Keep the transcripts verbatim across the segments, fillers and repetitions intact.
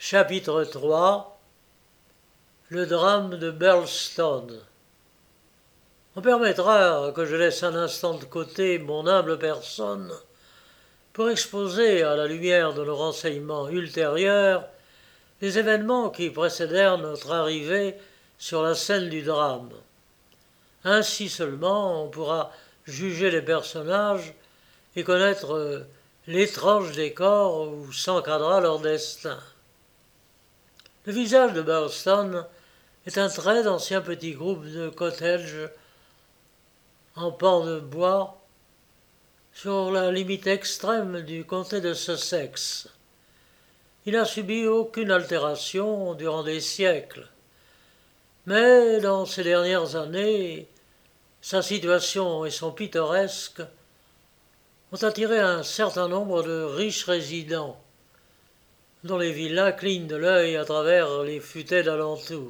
Chapitre trois. Le drame de Birlstone. On permettra que je laisse un instant de côté mon humble personne pour exposer à la lumière de nos renseignements ultérieurs les événements qui précédèrent notre arrivée sur la scène du drame. Ainsi seulement on pourra juger les personnages et connaître l'étrange décor où s'encadra leur destin. Le visage de Birlstone est un trait d'ancien petit groupe de cottages en pans de bois sur la limite extrême du comté de Sussex. Il n'a subi aucune altération durant des siècles, mais dans ces dernières années, sa situation et son pittoresque ont attiré un certain nombre de riches résidents, dont les villas clignent de l'œil à travers les futaies d'alentour.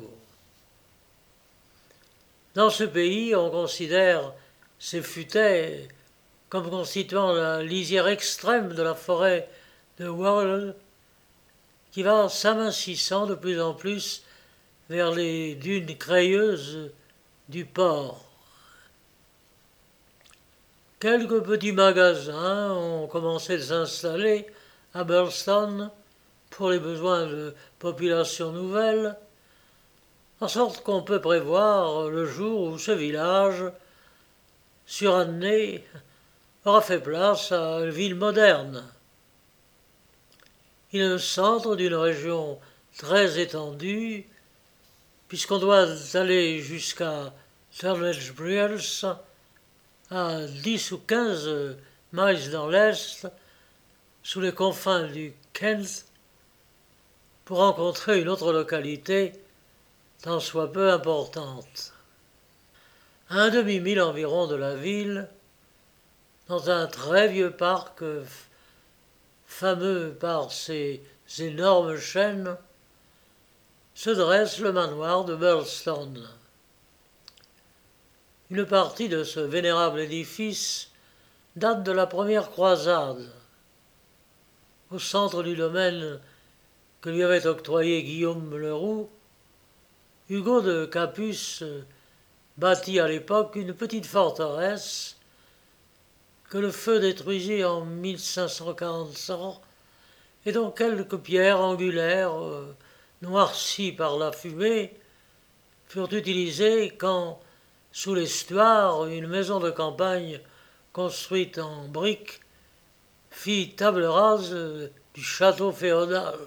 Dans ce pays, on considère ces futaies comme constituant la lisière extrême de la forêt de Whorl, qui va s'amincissant de plus en plus vers les dunes crayeuses du port. Quelques petits magasins ont commencé de s'installer à Birlstone pour les besoins de population nouvelle, en sorte qu'on peut prévoir le jour où ce village, suranné, aura fait place à une ville moderne. Il est le centre d'une région très étendue, puisqu'on doit aller jusqu'à Turnage Briels, à dix ou quinze miles dans l'est, sous les confins du Kent, pour rencontrer une autre localité tant soit peu importante. À un demi-mille environ de la ville, dans un très vieux parc fameux par ses énormes chênes, se dresse le manoir de Birlstone. Une partie de ce vénérable édifice date de la première croisade. Au centre du domaine que lui avait octroyé Guillaume le Roux, Hugo de Capus bâtit à l'époque une petite forteresse que le feu détruisit en mille cinq cent quarante et dont quelques pierres angulaires, euh, noircies par la fumée, furent utilisées quand, sous l'estuaire, une maison de campagne construite en briques fit table rase du château féodal.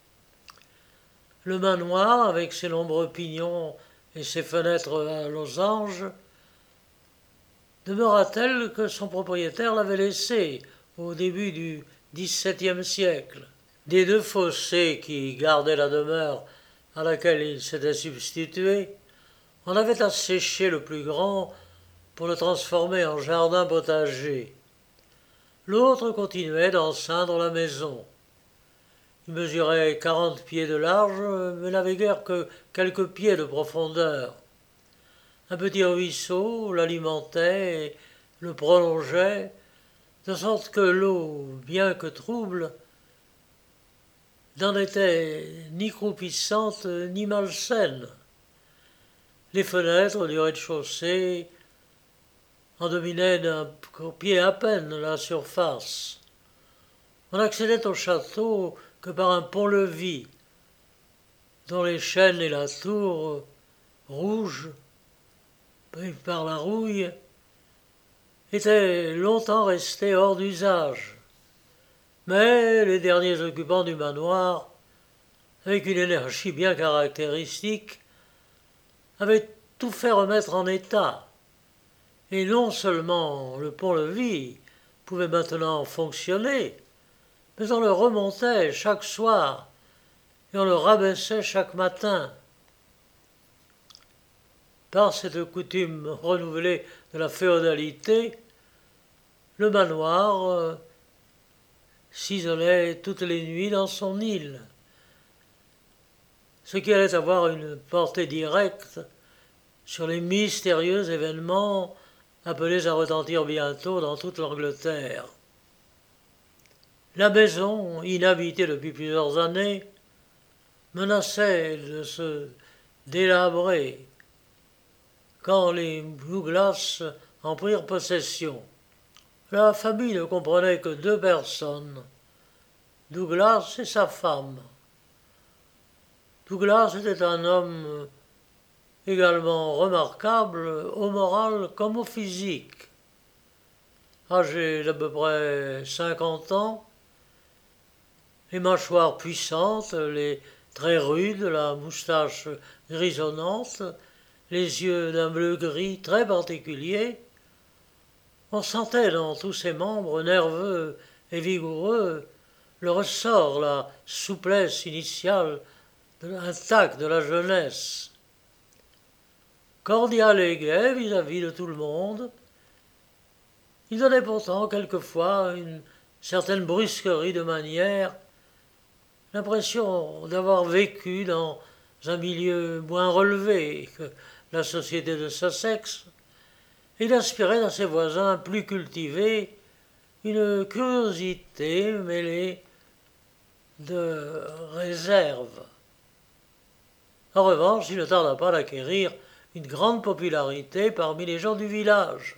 Le manoir, avec ses nombreux pignons et ses fenêtres à losanges, demeura tel que son propriétaire l'avait laissé au début du dix-septième siècle. Des deux fossés qui gardaient la demeure à laquelle il s'était substitué, on avait asséché le plus grand pour le transformer en jardin potager. L'autre continuait d'enceindre la maison. Il mesurait quarante pieds de large, mais n'avait guère que quelques pieds de profondeur. Un petit ruisseau l'alimentait et le prolongeait, de sorte que l'eau, bien que trouble, n'en était ni croupissante ni malsaine. Les fenêtres du rez-de-chaussée en dominaient d'un pied à peine la surface. On n'accédait au château que par un pont-levis, dont les chênes et la tour, rouges, pris par la rouille, étaient longtemps restés hors d'usage. Mais les derniers occupants du manoir, avec une énergie bien caractéristique, avaient tout fait remettre en état. Et non seulement le pont-levis pouvait maintenant fonctionner, mais on le remontait chaque soir et on le rabaissait chaque matin. Par cette coutume renouvelée de la féodalité, le manoir euh, s'isolait toutes les nuits dans son île, ce qui allait avoir une portée directe sur les mystérieux événements appelés à retentir bientôt dans toute l'Angleterre. La maison, inhabitée depuis plusieurs années, menaçait de se délabrer quand les Douglas en prirent possession. La famille ne comprenait que deux personnes, Douglas et sa femme. Douglas était un homme également remarquable au moral comme au physique. Âgé d'à peu près cinquante ans, les mâchoires puissantes, les traits rudes, la moustache grisonnante, les yeux d'un bleu-gris très particulier, on sentait dans tous ses membres nerveux et vigoureux le ressort, la souplesse initiale intacte de la jeunesse. Cordial et gai vis-à-vis de tout le monde, il donnait pourtant quelquefois une certaine brusquerie de manière, l'impression d'avoir vécu dans un milieu moins relevé que la société de sa sexe, et d'aspirer à ses voisins plus cultivés une curiosité mêlée de réserve. En revanche, il ne tarda pas d'acquérir une grande popularité parmi les gens du village.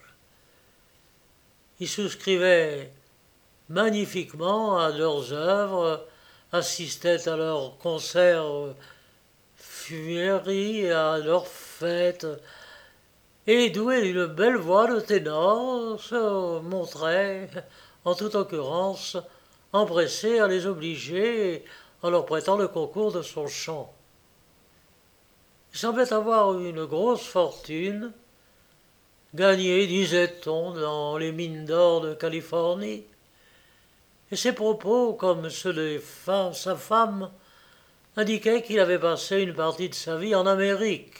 Il souscrivait magnifiquement à leurs œuvres, assistait à leurs concerts funéraires et à leurs fêtes, et doué d'une belle voix de ténor, se montrait, en toute occurrence, empressé à les obliger en leur prêtant le concours de son chant. Il semblait avoir une grosse fortune, gagnée, disait-on, dans les mines d'or de Californie, et ses propos, comme ceux de fa- sa femme, indiquaient qu'il avait passé une partie de sa vie en Amérique.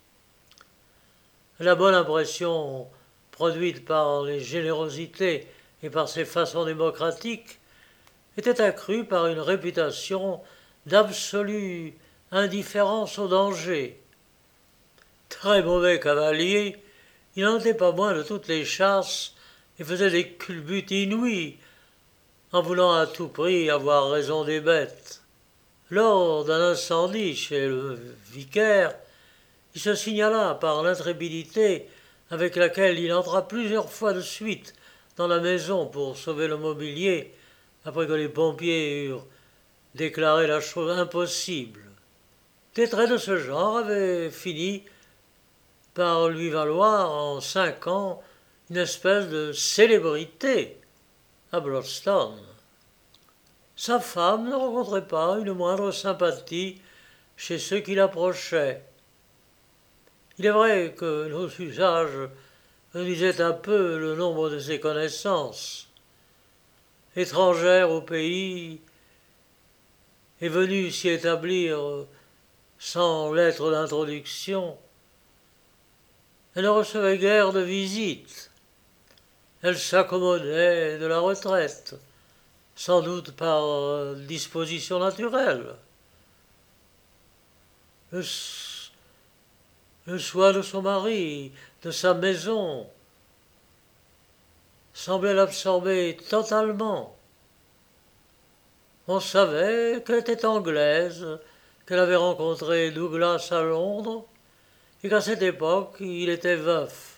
La bonne impression produite par les générosités et par ses façons démocratiques était accrue par une réputation d'absolue indifférence au danger. Très mauvais cavalier, il n'en était pas moins de toutes les chasses et faisait des culbutes inouïs en voulant à tout prix avoir raison des bêtes. Lors d'un incendie chez le vicaire, il se signala par l'intrépidité avec laquelle il entra plusieurs fois de suite dans la maison pour sauver le mobilier, après que les pompiers eurent déclaré la chose impossible. Des traits de ce genre avaient fini par lui valoir en cinq ans une espèce de célébrité à Bloodstone. Sa femme ne rencontrait pas une moindre sympathie chez ceux qui l'approchaient. Il est vrai que nos usages réduisaient un peu le nombre de ses connaissances. Étrangère au pays, est venue s'y établir sans lettre d'introduction. Elle ne recevait guère de visites. Elle s'accommodait de la retraite, sans doute par disposition naturelle. Le, le choix de son mari, de sa maison, semblait l'absorber totalement. On savait qu'elle était anglaise, qu'elle avait rencontré Douglas à Londres, et qu'à cette époque, il était veuf.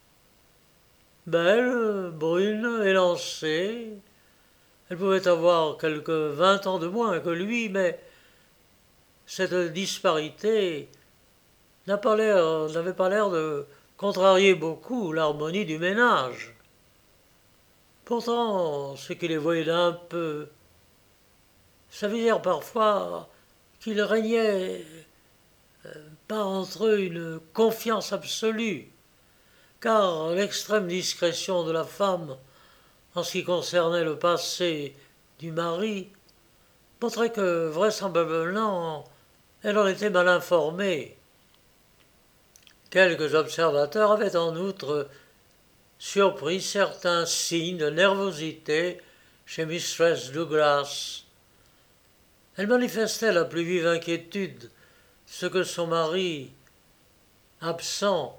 Belle, brune, élancée, elle pouvait avoir quelques vingt ans de moins que lui, mais cette disparité n'a pas l'air, n'avait pas l'air de contrarier beaucoup l'harmonie du ménage. Pourtant, ce qui les voyait d'un peu, ça veut dire parfois qu'il régnait pas entre eux une confiance absolue, car l'extrême discrétion de la femme en ce qui concernait le passé du mari montrait que vraisemblablement elle en était mal informée. Quelques observateurs avaient en outre surpris certains signes de nervosité chez Mistress Douglas. Elle manifestait la plus vive inquiétude, ce que son mari, absent,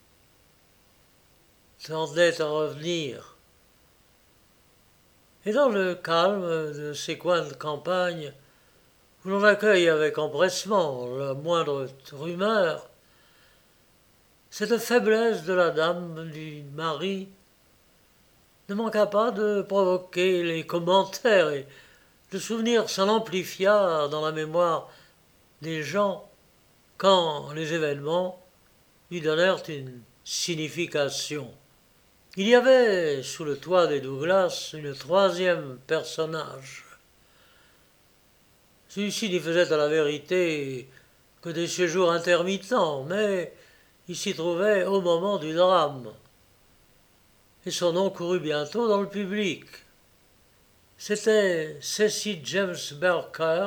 tendait à revenir. Et dans le calme de ces coins de campagne, où l'on accueille avec empressement la moindre rumeur, cette faiblesse de la dame du mari ne manqua pas de provoquer les commentaires et le souvenir s'en amplifia dans la mémoire des gens quand les événements lui donnèrent une signification. Il y avait sous le toit des Douglas une troisième personnage. Celui-ci n'y faisait à la vérité que des séjours intermittents, mais il s'y trouvait au moment du drame. Et son nom courut bientôt dans le public. C'était Cecil James Barker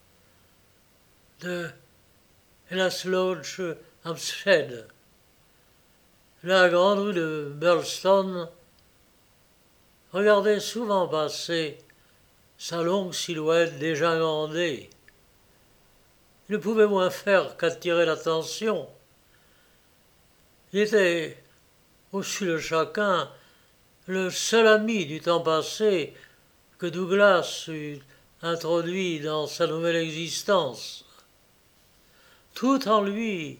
de Hellas Lodge, Hampstead. La grande rue de Burlstone regardait souvent passer sa longue silhouette déjà grandée. Il ne pouvait moins faire qu'attirer l'attention. Il était, au-dessus de chacun, le seul ami du temps passé que Douglas eût introduit dans sa nouvelle existence. Tout en lui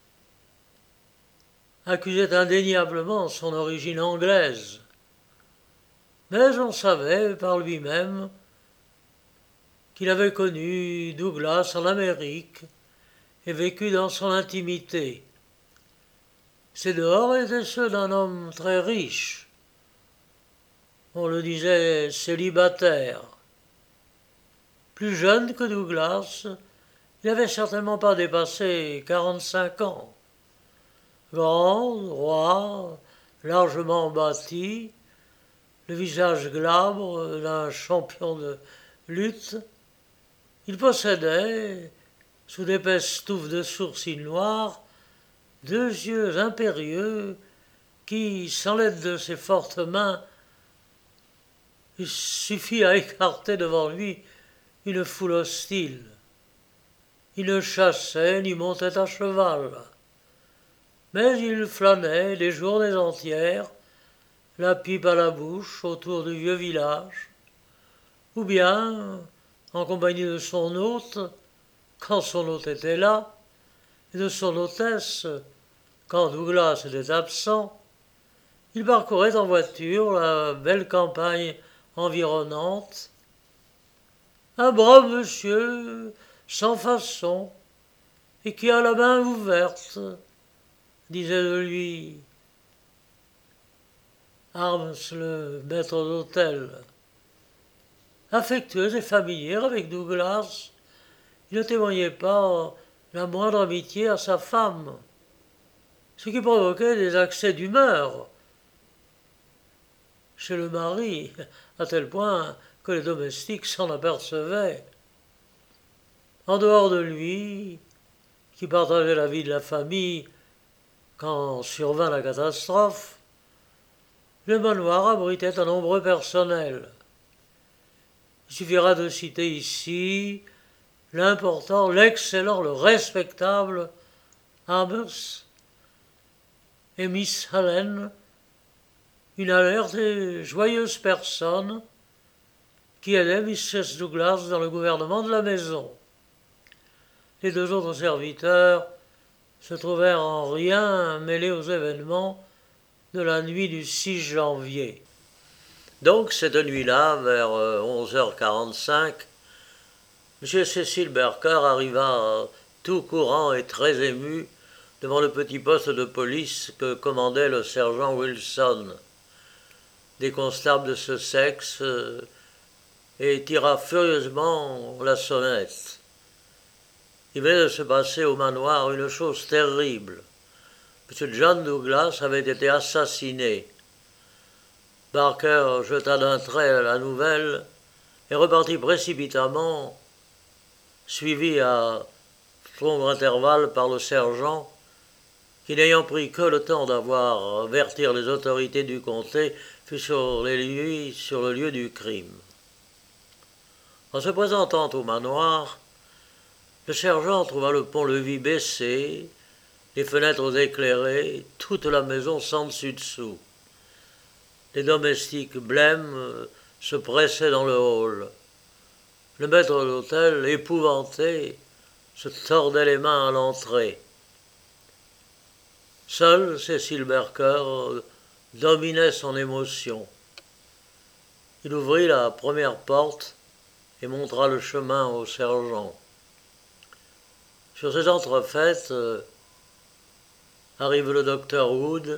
accusait indéniablement son origine anglaise, mais on savait par lui-même qu'il avait connu Douglas en Amérique et vécu dans son intimité. Ses dehors étaient ceux d'un homme très riche, on le disait célibataire. Plus jeune que Douglas, il n'avait certainement pas dépassé quarante-cinq ans. Grand, droit, largement bâti, le visage glabre d'un champion de lutte, il possédait, sous d'épaisses touffes de sourcils noirs, deux yeux impérieux qui, sans l'aide de ses fortes mains, il suffit à écarter devant lui une foule hostile. Il ne chassait ni montait à cheval, mais il flânait des journées entières, la pipe à la bouche autour du vieux village, ou bien, en compagnie de son hôte, quand son hôte était là, et de son hôtesse, quand Douglas était absent, il parcourait en voiture la belle campagne environnante. Un brave monsieur, sans façon, et qui a la main ouverte, disait de lui Arms, le maître d'hôtel. Affectueux et familier avec Douglas, il ne témoignait pas la moindre amitié à sa femme, ce qui provoquait des accès d'humeur chez le mari, à tel point que les domestiques s'en apercevaient. En dehors de lui, qui partageait la vie de la famille quand survint la catastrophe, le manoir abritait un nombreux personnel. Il suffira de citer ici l'important, l'excellent, le respectable Amos et Miss Helen, une alerte et joyeuse personne qui aidait missus Douglas dans le gouvernement de la maison. Les deux autres serviteurs se trouvèrent en rien mêlés aux événements de la nuit du six janvier. Donc, cette nuit-là, vers onze heures quarante-cinq, M. Cecil Barker arriva tout courant et très ému devant le petit poste de police que commandait le sergent Wilson, des constables de ce sexe, et tira furieusement la sonnette. Il venait de se passer au manoir une chose terrible. M. John Douglas avait été assassiné. Barker jeta d'un trait la nouvelle et repartit précipitamment, suivi à long intervalle par le sergent, qui, n'ayant pris que le temps d'avoir avertir les autorités du comté, fut sur, les lieux, sur le lieu du crime. En se présentant au manoir, le sergent trouva le pont-levis baissé, les fenêtres éclairées, toute la maison sans dessus-dessous. Les domestiques blêmes se pressaient dans le hall. Le maître d'hôtel, épouvanté, se tordait les mains à l'entrée. Seul Cécile Bercker dominait son émotion. Il ouvrit la première porte et montra le chemin au sergent. Sur ces entrefaites euh, arrive le docteur Wood,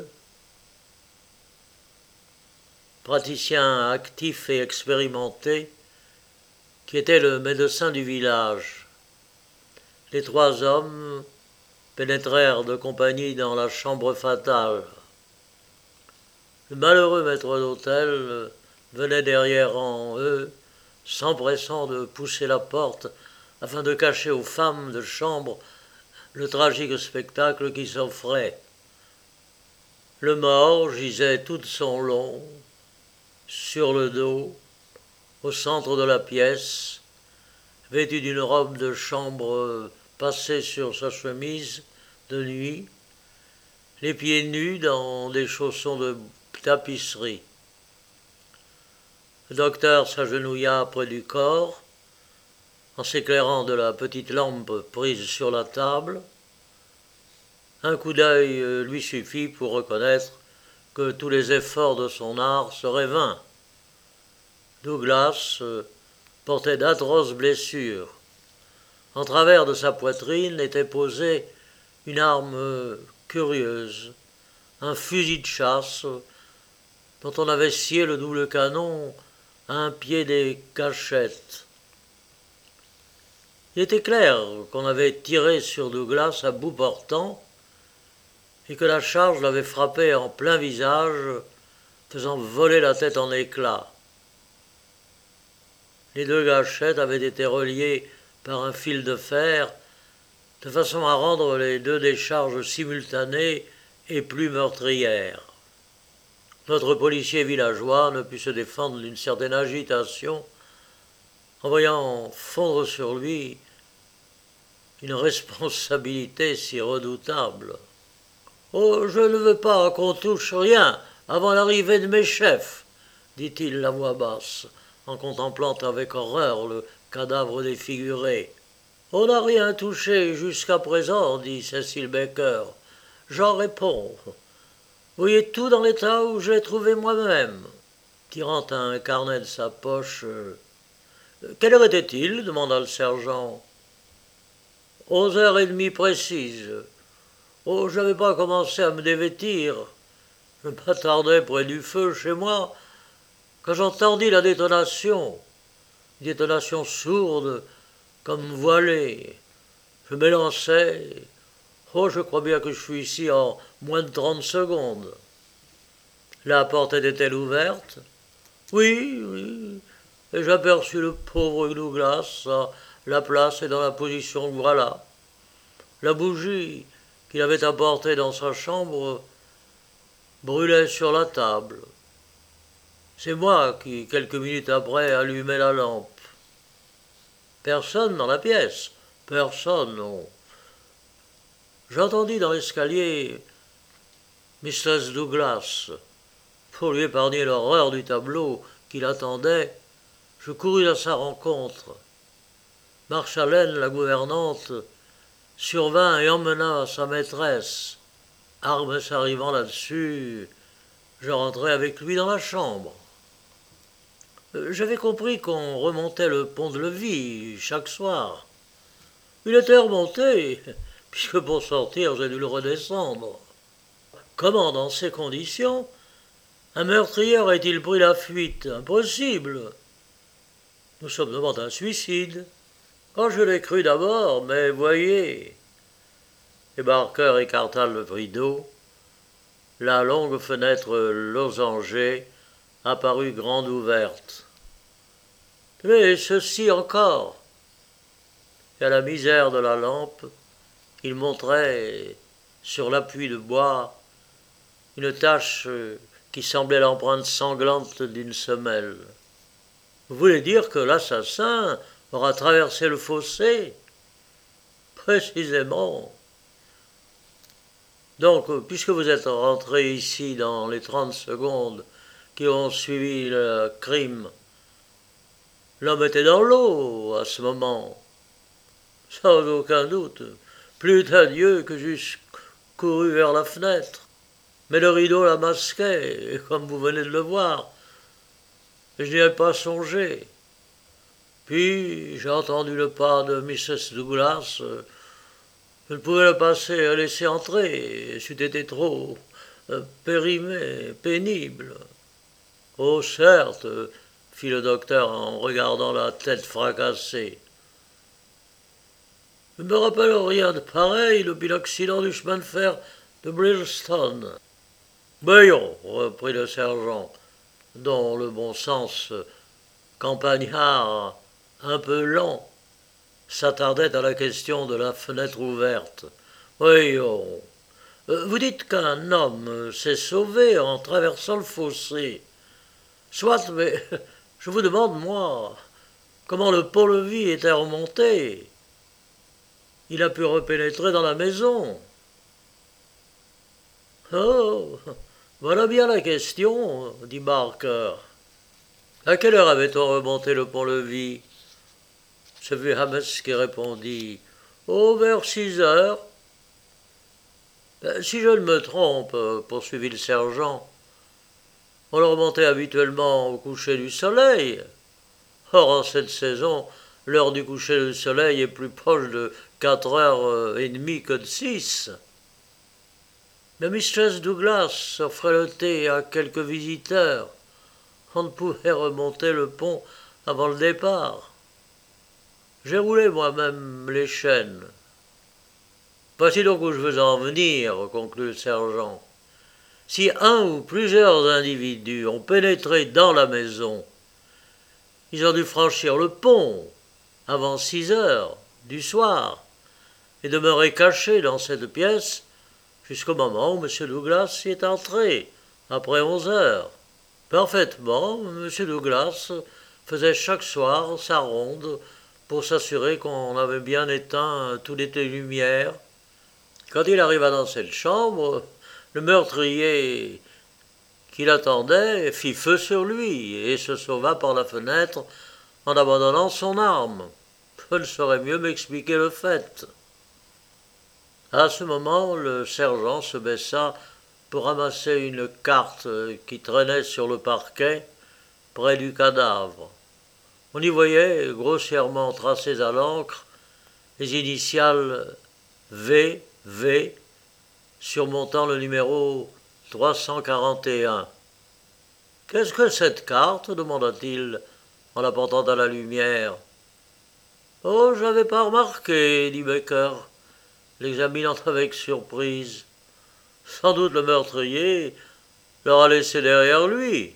praticien actif et expérimenté, qui était le médecin du village. Les trois hommes pénétrèrent de compagnie dans la chambre fatale. Le malheureux maître d'hôtel venait derrière en eux, s'empressant de pousser la porte afin de cacher aux femmes de chambre le tragique spectacle qui s'offrait. Le mort gisait tout son long, sur le dos, au centre de la pièce, vêtu d'une robe de chambre passée sur sa chemise de nuit, les pieds nus dans des chaussons de tapisserie. Le docteur s'agenouilla près du corps, en s'éclairant de la petite lampe prise sur la table. Un coup d'œil lui suffit pour reconnaître que tous les efforts de son art seraient vains. Douglas portait d'atroces blessures. En travers de sa poitrine était posée une arme curieuse, un fusil de chasse dont on avait scié le double canon à un pied des gâchettes. Il était clair qu'on avait tiré sur Douglas à bout portant et que la charge l'avait frappé en plein visage, faisant voler la tête en éclats. Les deux gâchettes avaient été reliées par un fil de fer, de façon à rendre les deux décharges simultanées et plus meurtrières. Notre policier villageois ne put se défendre d'une certaine agitation en voyant fondre sur lui une responsabilité si redoutable. « Oh, je ne veux pas qu'on touche rien avant l'arrivée de mes chefs, dit-il la voix basse, en contemplant avec horreur le cadavre défiguré. « On n'a rien touché jusqu'à présent, dit Cécile Baker. J'en réponds. Vous voyez tout dans l'état où je l'ai trouvé moi-même. » Tirant un carnet de sa poche, euh, « Quelle heure était-il » demanda le sergent. « Onze heures et demie précises. Oh, je n'avais pas commencé à me dévêtir. Je m'attardais près du feu chez moi quand j'entendis la détonation. Une détonation sourde, comme voilée. Je m'élançai. Oh, je crois bien que je suis ici en moins de trente secondes. La porte était-elle ouverte? Oui, oui. Et j'aperçus le pauvre Douglas à la place et dans la position que voilà. La bougie qu'il avait apportée dans sa chambre brûlait sur la table. C'est moi qui, quelques minutes après, allumai la lampe. Personne dans la pièce. Personne, non. J'entendis dans l'escalier mistress Douglas. Pour lui épargner l'horreur du tableau qui l'attendait, je courus à sa rencontre. Marchalaine, la gouvernante, survint et emmena sa maîtresse. Armes s'arrivant là-dessus, je rentrai avec lui dans la chambre. J'avais compris qu'on remontait le pont de Levis chaque soir. Il était remonté, puisque pour sortir, j'ai dû le redescendre. Comment, dans ces conditions, un meurtrier aurait-il pris la fuite? Impossible. Nous sommes devant un suicide. Oh, je l'ai cru d'abord, mais voyez. Et Barker écarta le rideau. La longue fenêtre losangée apparut grande ouverte. Mais ceci encore. Et à la misère de la lampe, il montrait, sur l'appui de bois, une tache qui semblait l'empreinte sanglante d'une semelle. Vous voulez dire que l'assassin aura traversé le fossé? Précisément. Donc, puisque vous êtes rentré ici dans les trente secondes qui ont suivi le crime, L'homme était dans l'eau à ce moment, sans aucun doute. Plût à Dieu que j'eusse couru vers la fenêtre. Mais le rideau la masquait, comme vous venez de le voir. Je n'y ai pas songé. Puis j'ai entendu le pas de missus Douglas. Je ne pouvais le passer et laisser entrer. C'eût été trop euh, périmé, pénible. Oh, certes, fit le docteur en regardant la tête fracassée. Je ne me rappelle rien de pareil depuis l'accident du chemin de fer de Bristol. Voyons, reprit le sergent, dont le bon sens campagnard un peu lent s'attardait à la question de la fenêtre ouverte. Voyons, vous dites qu'un homme s'est sauvé en traversant le fossé. Soit, mais je vous demande, moi, comment le pont-levis était remonté. Il a pu repénétrer dans la maison. Oh, voilà bien la question, dit Barker. À quelle heure avait-on remonté le pont-levis? Ce fut Hammett qui répondit. Oh, vers six heures. Si je ne me trompe, poursuivit le sergent, on le remontait habituellement au coucher du soleil. Or, en cette saison, l'heure du coucher du soleil est plus proche de quatre heures et demie que de six. Mais mistress Douglas offrait le thé à quelques visiteurs. On ne pouvait remonter le pont avant le départ. J'ai roulé moi-même les chaînes. Voici donc où je veux en venir, conclut le sergent. Si un ou plusieurs individus ont pénétré dans la maison, ils ont dû franchir le pont avant six heures du soir et demeurer cachés dans cette pièce jusqu'au moment où M. Douglas y est entré, après onze heures. Parfaitement, M. Douglas faisait chaque soir sa ronde pour s'assurer qu'on avait bien éteint toutes les lumières. Quand il arriva dans cette chambre, le meurtrier qui l'attendait fit feu sur lui et se sauva par la fenêtre en abandonnant son arme. Je ne saurais mieux m'expliquer le fait. À ce moment, le sergent se baissa pour ramasser une carte qui traînait sur le parquet près du cadavre. On y voyait, grossièrement tracées à l'encre, les initiales V V surmontant le numéro trois cent quarante et un. « Qu'est-ce que cette carte » demanda-t-il en la portant à la lumière. « Oh, je n'avais pas remarqué, dit Baker, l'examinant avec surprise. Sans doute le meurtrier l'aura laissé derrière lui.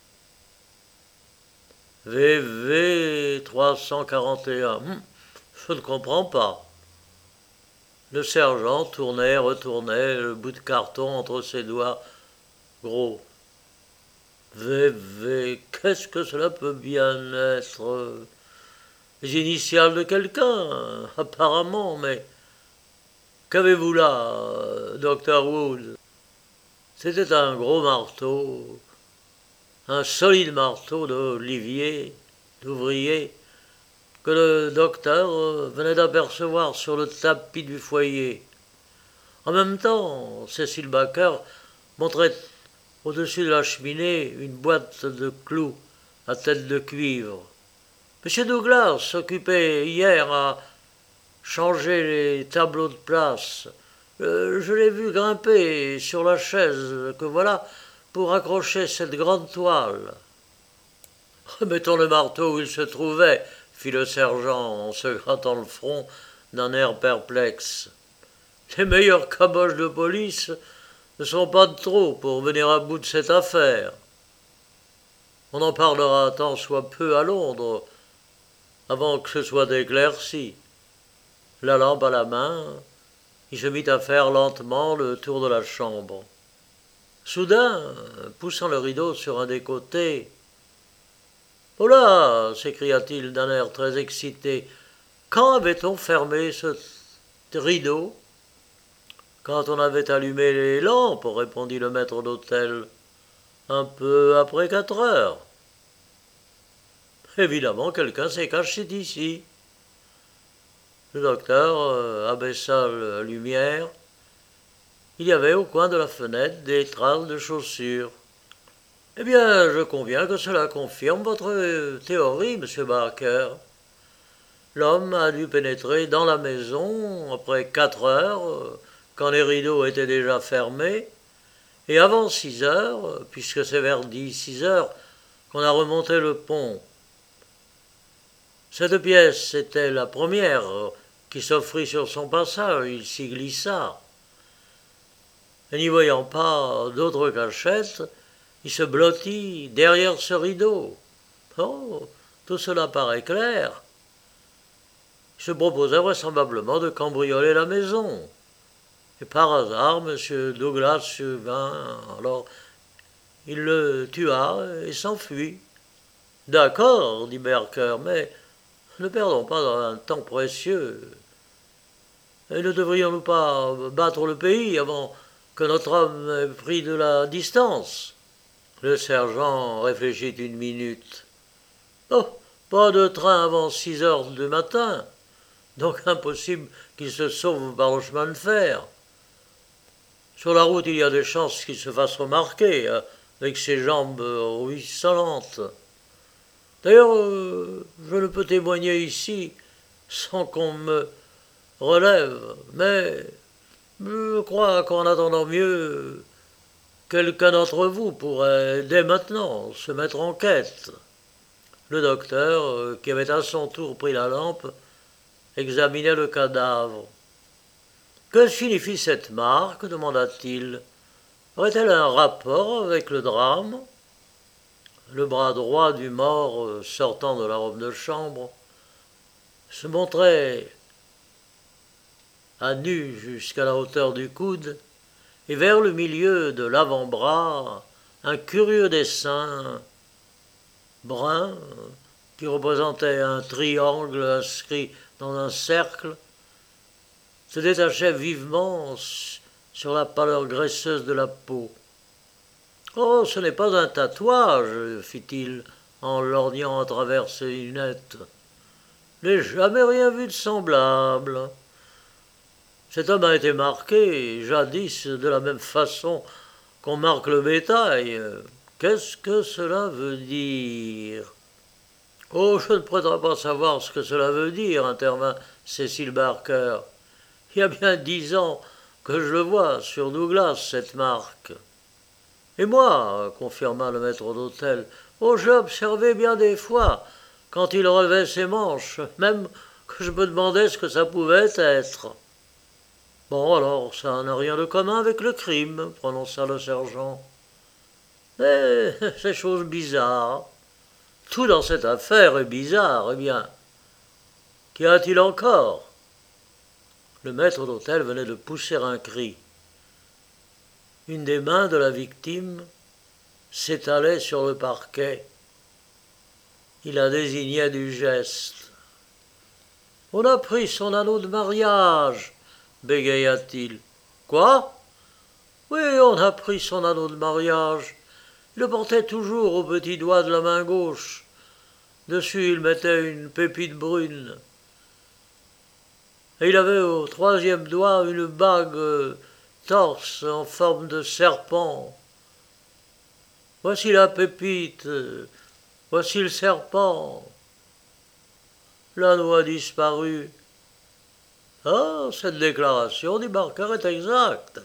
V V trois cent quarante et un. Hum, je ne comprends pas. Le sergent tournait et retournait le bout de carton entre ses doigts gros. V V, qu'est-ce que cela peut bien être? Les initiales de quelqu'un, apparemment, mais qu'avez-vous là, docteur Wood? C'était un gros marteau, un solide marteau d'olivier, d'ouvrier, que le docteur venait d'apercevoir sur le tapis du foyer. En même temps, Cécile Baker montrait au-dessus de la cheminée une boîte de clous à tête de cuivre. M. Douglas s'occupait hier à changer les tableaux de place. Euh, je l'ai vu grimper sur la chaise que voilà pour accrocher cette grande toile. Remettons le marteau où il se trouvait, fit le sergent en se grattant le front d'un air perplexe. Les meilleurs caboches de police ne sont pas de trop pour venir à bout de cette affaire. On en parlera tant soit peu à Londres, avant que ce soit éclairci. La lampe à la main, il se mit à faire lentement le tour de la chambre. Soudain, poussant le rideau sur un des côtés, « Oh là !» s'écria-t-il d'un air très excité. « Quand avait-on fermé ce rideau ?»« Quand on avait allumé les lampes, » répondit le maître d'hôtel. « Un peu après quatre heures. » Évidemment, quelqu'un s'est caché ici. Le docteur euh, abaissa la lumière. Il y avait au coin de la fenêtre des traces de chaussures. Eh bien, je conviens que cela confirme votre théorie, monsieur Barker. L'homme a dû pénétrer dans la maison après quatre heures, quand les rideaux étaient déjà fermés, et avant six heures, puisque c'est vers six heures qu'on a remonté le pont. Cette pièce était la première qui s'offrit sur son passage, il s'y glissa. Et n'y voyant pas d'autre cachette, il se blottit derrière ce rideau. Oh, tout cela paraît clair. Il se proposait vraisemblablement de cambrioler la maison. Et par hasard, M. Douglas vint, alors il le tua et s'enfuit. D'accord, dit Barker, mais ne perdons pas un temps précieux. Et ne devrions-nous pas battre le pays avant que notre homme ait pris de la distance? Le sergent réfléchit une minute. Oh, pas de train avant six heures du matin, donc impossible qu'il se sauve par le chemin de fer. Sur la route, il y a des chances qu'il se fasse remarquer, hein, avec ses jambes ruisselantes. D'ailleurs, euh, je ne peux témoigner ici sans qu'on me relève, mais je crois qu'en attendant mieux, quelqu'un d'entre vous pourrait dès maintenant se mettre en quête. Le docteur, qui avait à son tour pris la lampe, examinait le cadavre. Que signifie cette marque demanda-t-il. Aurait-elle un rapport avec le drame? Le bras droit du mort, sortant de la robe de chambre, se montrait à nu jusqu'à la hauteur du coude, et vers le milieu de l'avant-bras, un curieux dessin brun qui représentait un triangle inscrit dans un cercle, se détachait vivement sur la pâleur graisseuse de la peau. « Oh, ce n'est pas un tatouage, fit-il en lorgnant à travers ses lunettes. Je n'ai jamais rien vu de semblable. Cet homme a été marqué, jadis, de la même façon qu'on marque le bétail. Qu'est-ce que cela veut dire ?»« Oh, je ne prétends pas savoir ce que cela veut dire, intervint Cécile Barker. Il y a bien dix ans que je le vois sur Douglas, cette marque. Et moi, confirma le maître d'hôtel, oh, j'ai observé bien des fois, quand il relevait ses manches, même que je me demandais ce que ça pouvait être. Bon, alors, ça n'a rien de commun avec le crime, prononça le sergent. Mais c'est chose bizarre. Tout dans cette affaire est bizarre, eh bien. Qu'y a-t-il encore? Le maître d'hôtel venait de pousser un cri. Une des mains de la victime s'étalait sur le parquet. Il la désignait du geste. « On a pris son anneau de mariage !» bégaya-t-il. « Quoi ?»« Oui, on a pris son anneau de mariage. Il le portait toujours au petit doigt de la main gauche. Dessus, il mettait une pépite brune. Et il avait au troisième doigt une bague euh, torse en forme de serpent. Voici la pépite, euh, voici le serpent. L'anneau a disparu. Ah, cette déclaration, dit Barker, est exacte.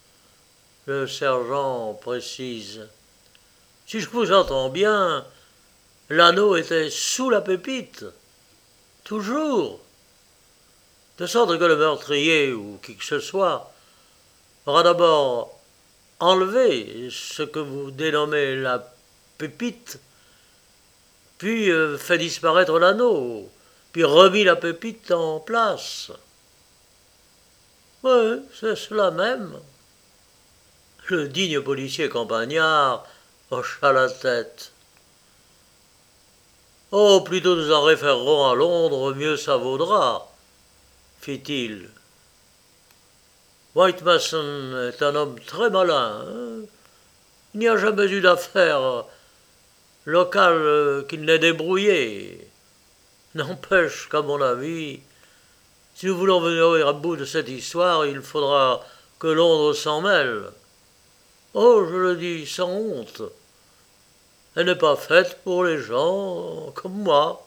Le sergent précise. Si je vous entends bien, l'anneau était sous la pépite. Toujours. De sorte que le meurtrier, ou qui que ce soit, aura d'abord enlevé ce que vous dénommez la pépite, puis euh, fait disparaître l'anneau, puis remis la pépite en place. Oui, c'est cela même. Le digne policier campagnard hocha la tête. Oh, plutôt nous en référerons à Londres, mieux ça vaudra, fit-il. White Mason est un homme très malin. Hein, il n'y a jamais eu d'affaire local euh, qu'il n'est débrouillé. N'empêche qu'à mon avis, si nous voulons venir à bout de cette histoire, il faudra que Londres s'en mêle. Oh, je le dis sans honte. Elle n'est pas faite pour les gens comme moi.